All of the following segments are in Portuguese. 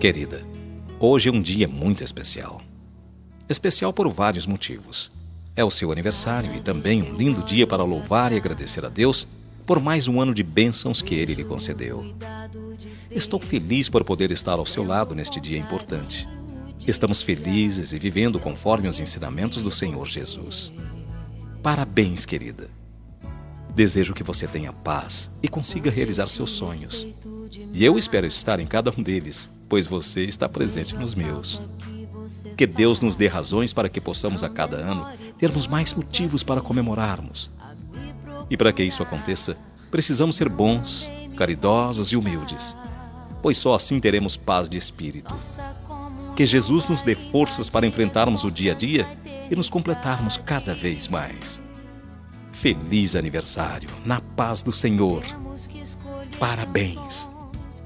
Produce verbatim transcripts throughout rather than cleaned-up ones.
Querida, hoje é um dia muito especial. Especial por vários motivos. É o seu aniversário e também um lindo dia para louvar e agradecer a Deus por mais um ano de bênçãos que Ele lhe concedeu. Estou feliz por poder estar ao seu lado neste dia importante. Estamos felizes e vivendo conforme os ensinamentos do Senhor Jesus. Parabéns, querida. Desejo que você tenha paz e consiga realizar seus sonhos. E eu espero estar em cada um deles, pois você está presente nos meus. Que Deus nos dê razões para que possamos a cada ano termos mais motivos para comemorarmos. E para que isso aconteça, precisamos ser bons, caridosos e humildes, pois só assim teremos paz de espírito. Que Jesus nos dê forças para enfrentarmos o dia a dia e nos completarmos cada vez mais. Feliz aniversário, na paz do Senhor. Parabéns.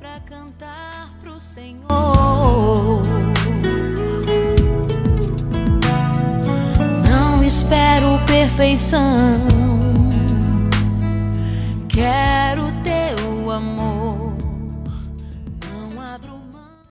Não espero perfeição, quero teu amor.